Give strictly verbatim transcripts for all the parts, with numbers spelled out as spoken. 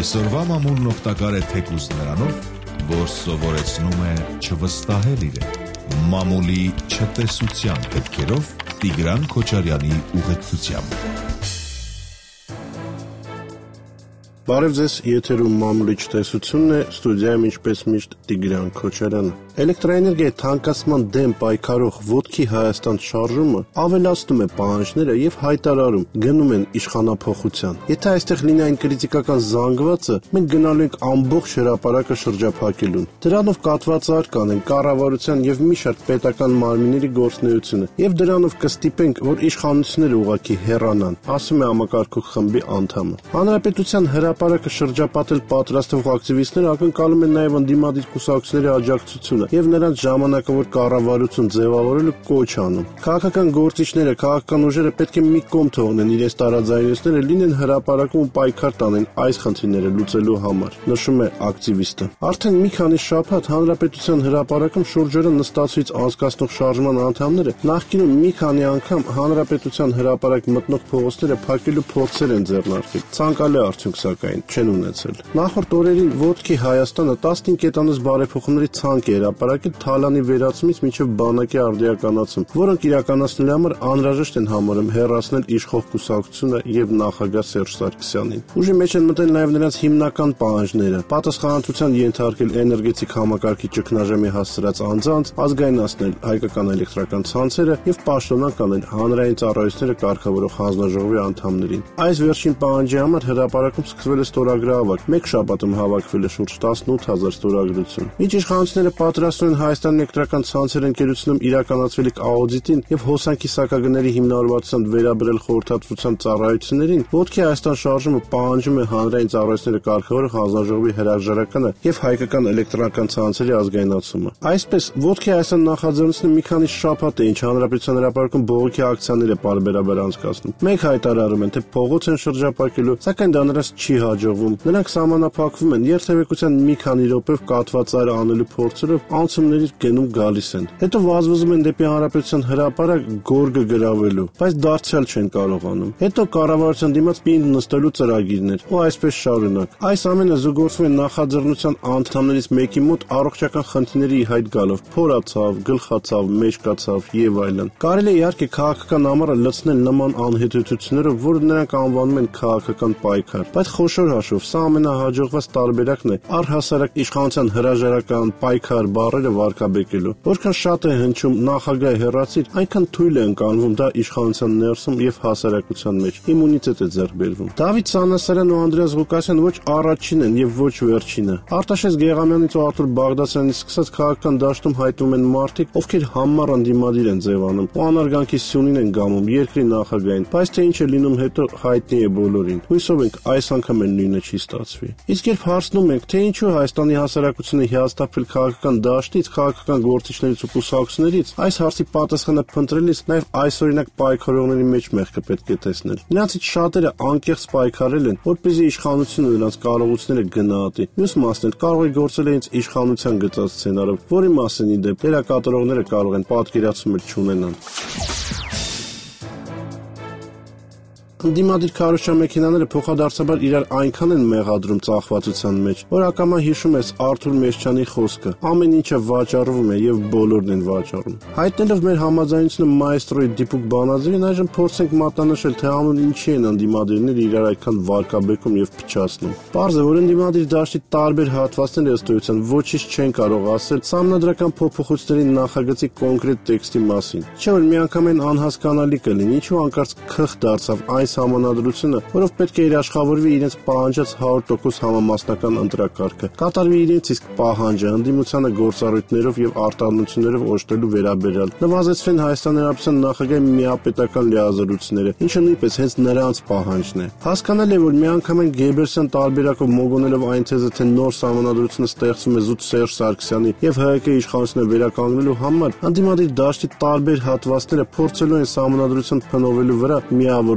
Այսօրվա մամուլն օգտակար է թեկուզ նրանով, որ սովորեցնում է չվստահել իրեն։ Մամուլի չտեսության հետքերով Տիգրան Քոչարյանի ուղեկցությամբ։ Բարև ձեզ, եթերում մամուլի չտեսությունն է, ստուդիայում ինչպես միշտ Տիգրան Քոչարյանը։ Էլեկտրաէներգիայի թանկացման դեմ պայքարող Ոտքի Հայաստան շարժումը ավելացնում է պահանջները եւ հայտարարում գնում են իշխանափոխության։ Եթե այստեղ լինի այն կրիտիկական զանգվածը, մենք գնալու ենք ամբողջ հրապարակը շրջափակելուն։ Դրանով կատված արկան են կառավարության եւ մի շարք պետական մարմինների գործունեությունը եւ դրանով կստիպենք, որ իշխանությունները ուղղակի հեռանան, ասում է համակարգող խմբի անդամը։ Հանրապետության հրապարակը շրջապատել պատրաստող ակտիվիստները ակնկալում են նաեւ ընդդիմադիր կուսակցությունների աջակցությունը եւ նրանց ժամանակավոր կառավարություն ձևավորելու կոչ անում։ Քաղաքական գործիչները, քաղաքական ուժերը պետք է մի կողմ թողնեն իրենց տարաձայնությունները, լինեն հրապարակում ու պայքար տանեն այս խնդիրները լուծելու համար, նշում է ակտիվիստը։ Արդեն մի քանի շաբաթ հանրապետության հրապարակում շուրջօրը նստածից անցկացնող շարժման անդամները նախկինում մի քանի անգամ հանրապետության հրապարակ մտնող փողոցները փակելու փորձեր են ձեռնարկել։ Ցանկալի արդյունք սակայն չեն ունեցել։ Նախորդ օրերին Ոտքի Հայաստանը տասնհինգ կետանոց բարեփոխումների ցանկ է հրապարակել Թալանի վերացումից մինչև բանակի արդիականացում, որոնք իրականացնելու համար անհրաժեշտ են համարում հեռացնել իշխող կուսակցությունը եւ նախագահ Սերժ Սարգսյանին։ Ուժի մեջ են մտել նաեւ նրանց հիմնական պահանջները՝ պատասխանատվության ենթարկել էներգետիկ համակարգի ճգնաժամի հասցրած անձանց, ազգայնացնել հայկական էլեկտրական ցանցերը եւ պաշտոնանկ անել հանրային ծառայությունները կարգավորող հանձնաժողովի անդամներին։ Այս վերջին պահանջի համար հրապարակում սկսվել է ստորագրավար։ Մեկ շաբաթում հավաքվել է շուրջ տասնութ հազար ստորագրություն։ Ինչ իշխանությունները պատրաստում են Հայաստան էլեկտրական ցանցեր ընկերությունում իրականացվելիք աուդիտին եւ հոսանքի սակագների հիմնավորվածության վերաբերել խորհրդատվության ծառայություններին, Ոտքի Հայաստան շարժումը պահանջում է հանրային ծառայությունները կարգավորող հանձնաժողովի հրաժարականը եւ հայկական էլեկտրական ցանցերի ազգայնացումը։ Այսպես Ոտքի Հայաստան նախաձեռնությունը մի քանի շաբաթ է ինչ հանրապետության հրապարակում բողոքի ակցիաներ է պարբերաբար անցկացնում։ Մեկ հայտարարում են, թե փողոց են շրջափակելու, սակայն դա նրանց չի հաջողվում։ Նրանք սահմանափակվում են երթևեկության մի քանի րոպեով կատված այր անելու փորձերով անցումներից գնում գալիս են։ Հետո վազվզում են դեպի հանրապետության հրապարակ գորգը գրավելու, բայց դարձյալ չեն կարողանում։ Հետո կառավարության դիմաց պինդ նստելու ծրագիրներ, ու այսպես շարունակ։ Այս ամենը զուգորդվում է նախաձեռնության անդամներից մեկի մոտ առողջական խնդիրների ի հայտ գալով՝ փորացավ, գլխացավ, մեջկացավ եւ այլն։ Կարելի է իհարկե քաղաքական ամառը լցնել նման անհետեթություններով, որ նրանք անվանում են քաղաքական պայքար, բայց խոշոր հաշվով սա ամենահաջողված տարբերակն է առհասարակ իշխանության հրաժարական պայքար բառերը վարկաբեկելու։ Որքան շատ է հնչում նախագահ հեռացիր, այնքան թույլ է ընկալվում դա իշխանության ներսում եւ հասարակության մեջ։ Իմունիտետ է ձեռք բերվում։ Դավիթ Սանասարյանն ու Անդրեաս Ղուկասյանն ոչ առաջին են եւ ոչ վերջինը։ Արտաշես Գեղամյանից ու Արթուր Բաղդասյանից սկսած քաղաքական դաշտում հայտնվում են մարդիկ, ովքեր համառ ընդդիմադիր են ձևանում ու անարգանքի սյունին են գամում երկրի նախագահին, բայց թե ինչ է լինում հետո հայտնի է բոլորին։ Հույսով ենք այս անգամ էլ նույնը չի ստացվի։ Իսկ երբ հարցնում ենք, թե ինչու Հայաստանի հասարակությունը հիասթափվել քաղաքական դաշտից, քաղաքական գործիչներից ու կուսակցություններից, այս հարցի պատասխանը փնտրելիս նաև այսօրինակ պայքարողների մեջ մեղքը պետք է տեսնել։ Նրանցից շատերը անկեղծ պայքարել են, որպեսզի իշխանությունը նրանց կարողությունները գնահատի։ Մյուս մասն էլ կարող է գործել հենց իշխանության գծած սցենարով, որի մասին ի դեպ դերակատարողները կարող են պատկերացում էլ չունենան։ Ընդդիմադիր քարոզչամեքենաները փոխադարձաբար իրար այնքան են մեղադրում ծախվածության մեջ, որ ակամա հիշում ես Արթուր Մեշչյանի խոսքը. ամեն ինչը վաճառվում է եւ բոլորն են վաճառում։ Հայտնելով մեր համաձայնությունը մայստրոյի դիպուկ բանաձևին, այժմ փորձենք մատնանշել, թե ամեն ինչի են ընդդիմադիրները իրար այդքան վարկաբեկում եւ փչացնում։ Պարզ է, որ ընդդիմադիր դաշտի տարբեր հատվածները ըստ էության ոչինչ չեն կարող ասել սահմանադրական փոփոխությունների նախագծի կոնկրետ տեքստի մասին։ Չէ՞ որ միանգամայն անհասկանալի կլինի, ինչու անկարծ քխ դարձավ այս համանadrությունը, որով պետք է երաշխավորվի իրենց պահանջած հարյուր տոկոս համամասնական ընտրակարգը, կատարվի իրենց իսկ պահանջը ընդդիմությանը գործառույթներով եւ արտահանություններով օժտելու վերաբերյալ, նվազեցվեն Հայաստանի Հանրապետության նախագահի միապետական լիազորությունները, ինչը նույնպես հենց նրանց պահանջն է։ Հասկանալի է, որ միանգամայն Գեբելսյան տարբերակով մոգոնելով այն թեզը, թե նոր համանadrությունը ստեղծում է զուտ Սերժ Սարգսյանի եւ ՀՀԿ իշխանությունը վերականգնելու համար, ընդդիմադիր դաշտի տարբեր հատվածները փորձելու են համանadrություն փնովելու վրա միավորներ հավաքել։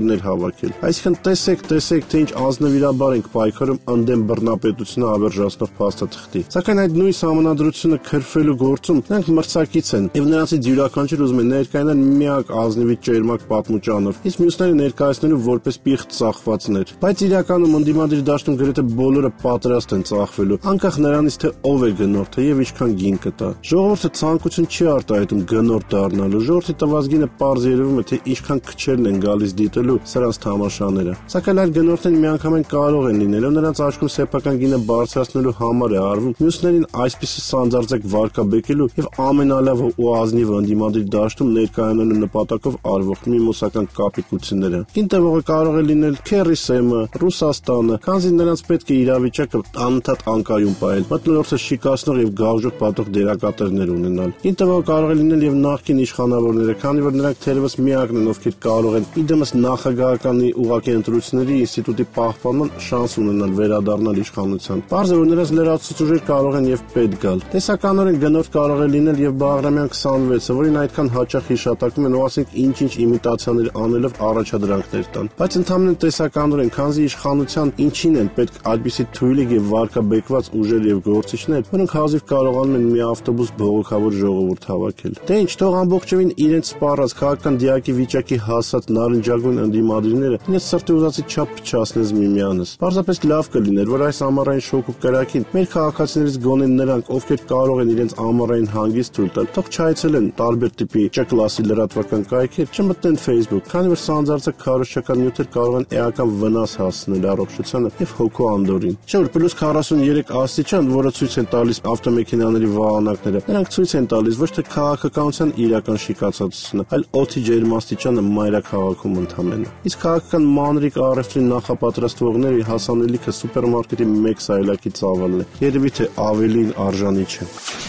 հավաքել։ Այսինքն տեսեք, տեսեք, թե ինչ ազնվիրաբար ենք պայքարում ընդդեմ բռնապետությունը ավերժացնող փաստաթղթի։ Սակայն այդ նույն համանadrությունը քրֆելու գործում նրանք մրցակից են, եւ նրանցից յուրաքանչյուր ուզում է ներկայանալ միակ ազնվի ճերմակ պատմուճանով, իսկ մյուսները ներկայացնելու որպես պիղծ ծախվածներ։ Բայց իրականում ընդդիմադիր դաշտում գրեթե բոլորը պատրաստ են ծախվելու, անկախ նրանից թե ով է գնորդը եւ ինչքան գին կտա։ Ժողովուրդը ցանկություն չի արտահայտում գնորդ դառնալու, ժողովրդի տված գինը պարզ երևում է, թե ինչքան քչերն են գալիս դիտելու սրանց թամաշաները։ Սակայն այդ գնորդներն միանգամայն կարող են լինել, ու նրանց աչքում սեփական գինը բարձրացնելու համար է արվում մյուսներին այսպիսի սանձարձակ վարկաբեկելու եւ ամենալավ ու ազնիվ ընդդիմադիր դաշտում ներկայանալու նպատակով արվող միմոսական կապիկությունները։ Գինտեվողը կարող է լինել Քերիսեմը, Ռուսաստանը, քանզի նրանց պետք է իրավիճակը անընդհատ անկայուն պահել, մթնոլորտը շիկացնող եւ գաղժող պատող դերակատարներ ունենալ։ Գինտեվողը կարող է լինել եւ նախկին իշխանավորները, քանի որ նրանք թերևս միակն են, ովքեր կարող են իդեմս նախագահականի ուղղակի ընտրությունների ինստիտուտի պահպանման շանս ունենալ վերադառնալ իշխանության։ Պարզ է, որ նրանց լրացուցիչ ուժեր կարող են եւ պետք գալ։ Տեսականորեն գնորդ կարող է լինել եւ Բաղրամյան քսանվեցը, որին այդքան հաճախ հիշատակում են ու ասենք ինչ-ինչ իմիտացիաներ անելով առաջադրանքներ տան։ Բայց ընդհանրեն տեսականորեն, քանզի իշխանության ինչին են պետք այդպիսի թույլիկ եւ վարկաբեկված ուժեր եւ գործիչներ, որոնք հազիվ կարողանում են մի ավտոբուս բողոքավոր ժողովուրդ հավաքել։ Դե ինչ, թող ամբողջովին իրենց սպառած քաղաքական դիակի վիճակի հասած նարնջագույն ընդդիմադիրները իրենց սրտի ուզածի չափ փչացնես միմյանս։ Պարզապես լավ կլիներ, որ այս ամառային շոկ ու կրակին մեր քաղաքացիներից գոնե նրանք, ովքեր կարող են իրենց ամառային հանգիստ թույլ տալ, թող չայցելեն տարբեր տիպի Չ-կլասի լրատվական կայքեր, չմտնեն Facebook, քանի որ սանձարձակ քարոզչական նյութեր կարող են էական վնաս հասցնել առողջությանը եւ հոգու անդորին։ Չէ՞ որ պլյուս քառասունյոթ աստիճան, որը ցույց են տալիս ավտոմեքենաների վահանակները, նրանք ցույց են տալիս ոչ թե քաղաքականության իրական շիկացածությունը, այլ օդի ջերմաստիճանը մայրաքաղաքում ընդամենը։ Իսկ քաղաքական մանրիկ առևտրին նախապատրաստվողների հասանելիքը սուպերմարկետի մեկ սայլակի ծավալն է։ Երևի թե ավելին արժանի չէ։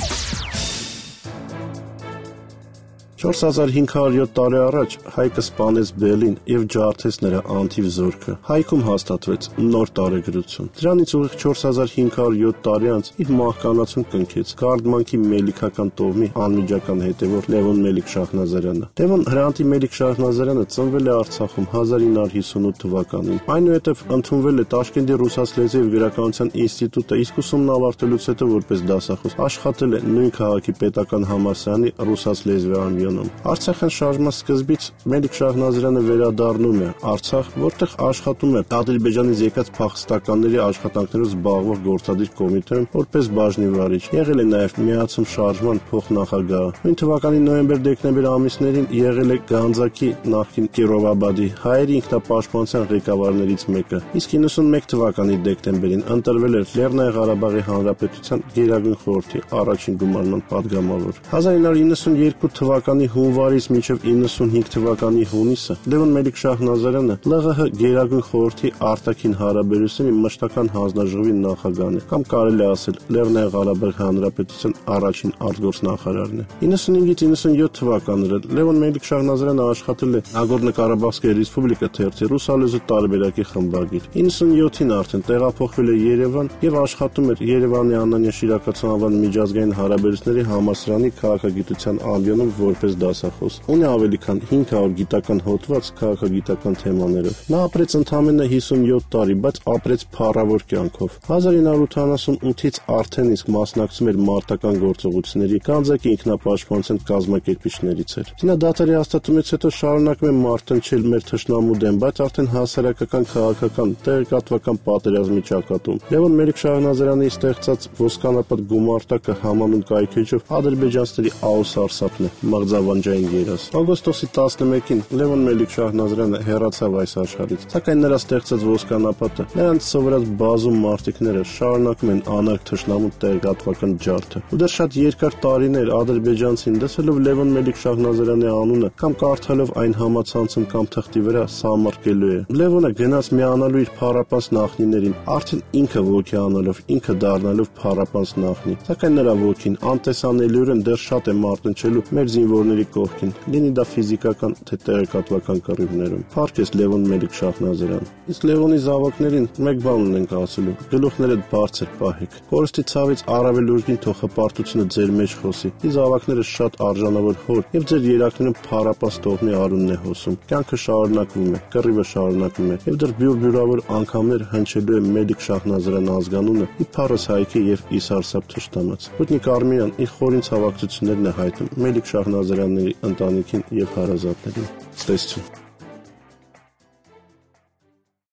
չորս հազար հինգ հարյուր յոթ տարի առաջ Հայկը սպանեց Բելին եւ ջարդեց նրա անթիվ զորքը։ Հայքում հաստատվեց նոր տարեգրություն։ Դրանից ուղիղ չորս հազար հինգ հարյուր յոթ տարի անց իր մահկանացուն կնքեց Գարդմանքի Մելիքական տոհմի անմիջական հետևորդ Լևոն Մելիք-Շահնազարյանը։ Լևոն Հրանտի Մելիք-Շահնազարյանը ծնվել է Արցախում հազար ինը հարյուր հիսունութ թվականին։ Այնուհետև ընդունվել է Տաշկենտի ռուսաց լեզվի եւ գրականության ինստիտուտը, իսկ ուսումն ավարտելուց հետո որպես դասախոս աշխատել է նույն քաղաքի պետական համալսարանի ռուսաց լեզվի ամբիոնում։ Արցախյան շարժման սկզբից Մելիք-Շահնազարյանը վերադառնում է Արցախ, որտեղ աշխատում է Ադրբեջանից եկած փախստականների աշխատանքներով զբաղվող գործադիր կոմիտեում որպես բաժնի վարիչ։ Եղել է նաև Միացում շարժման փոխնախագահ։ Նույն թվականի նոյեմբեր-դեկտեմբեր ամիսներին եղել է Գանձակի նախկին Կիրովաբադի հայերի ինքնապաշտպանության ղեկավարներից մեկը։ Իսկ իննսունմեկ թվականի դեկտեմբերին ընտրվել էր Լեռնային Ղարաբաղի Հանրապետության Գերագույն խորհրդի առաջին գումարման падգամավոր։ հազար ինը հարյուր իննսունյոթ թվականի հունվարից մինչև իննսունհինգ թվականի հունիսը Լևոն Մելիք-Շահնազարյանը ԼՂՀ Գերագույն խորհրդի արտաքին հարաբերությունների մշտական հանձնաժողովի նախագահն է, կամ կարելի է ասել Լեռնային Ղարաբաղի Հանրապետության առաջին արտգործնախարարն է։ իննսունհինգից իննսունյոթ թվականները Լևոն Մելիք-Շահնազարյանը աշխատել է Նագորնո-Ղարաբաղսկի ռեսպուբլիկա թերթի ռուսալեզու տարբերակի խմբագիր։ իննսունյոթին արդեն տեղափոխվել է Երևան եւ աշխատում էր Երևանի Անանյա Շիրակացու անվան միջազգային հարաբերությունների համալսարանի քաղաքագիտության ամբիոնում որպես դասախոս։ Ունի ավելի քան հինգ հարյուր գիտական հոդված քաղաքագիտական թեմաներով։ Նա ապրեց ընդամենը հիսունյոթ տարի, բայց ապրեց փառավոր կյանքով։ հազար ինը հարյուր ութանասունութից արդեն իսկ մասնակցում էր մարտական գործողությունների Գանձակի ինքնապաշտպանության կազմակերպիչներից էր։ Զինադատարի հաստատումից հետո շարունակում է մարտնչել մեր թշնամու դեմ, բայց արդեն հասարակական, քաղաքական, տեղեկատվական պատերազմի ճակատում։ Լևոն Մելիք-Շահնազարյանի ստեղծած ոսկանապատ գումարտակը համանուն կայքեջով ադրբեջանցիների աուսարսափն է, մղձավանջային երազ։ Օգոստոսի տասնմեկին Լևոն Մելիք-Շահնազարյանը հեռացավ այս աշխարհից, սակայն նրա ստեղծած ոսկանապատը, նրանց սովորած բազում մարտիկները շարունակում են անարգ թշնամու տեղեկատվական ջարդը։ Ու դեռ շատ երկար տարիներ ադրբեջանցին դասելով Լևոն Մելիք-Շահնազարյանի անունը կամ կարդալով այն համացանցում կամ թղթի վրա սահմարկելու է։ Լևոնը գնաց միանալու իր փառապանս նախնիներին, արդեն ինքը ոգի անալով, ինքը դառնալով փառապանս նախնի։ Սակայն նրա ոգին անտեսանելիորեն դեռ շատ է մարտնչելու մեր զինվորների զինվորների կողքին, լինի դա ֆիզիկական թե տեղեկատվական կռիվներում։ Փառք ես Լևոն Մելիք Շահնազարյան։ Իսկ Լևոնի զավակներին մեկ բան ունենք ասելու. գլուխներդ բարձր պահեք։ Կորստի ցավից առավել ուժգին թող հպարտությունը ձեր մեջ խոսի։ Ի զավակները շատ արժանավոր հոր եւ ձեր երակներում փառապաս տողնի արունն է հոսում։ Կյանքը շարունակվում է, կռիվը շարունակվում է եւ դեռ բյուրբյուրավոր անգամներ հնչելու է Մելիք Շահնազարյան ազգանունը՝ ի փառս հայքի եւ ի սարսափ թշնամած։ Պուտնիկ Արմենյան իր խորին ցավակցություններն է հայտնում Մելիք Շահնազարյանների ընտանիքին եւ հարազատներին։ Ցտեսություն։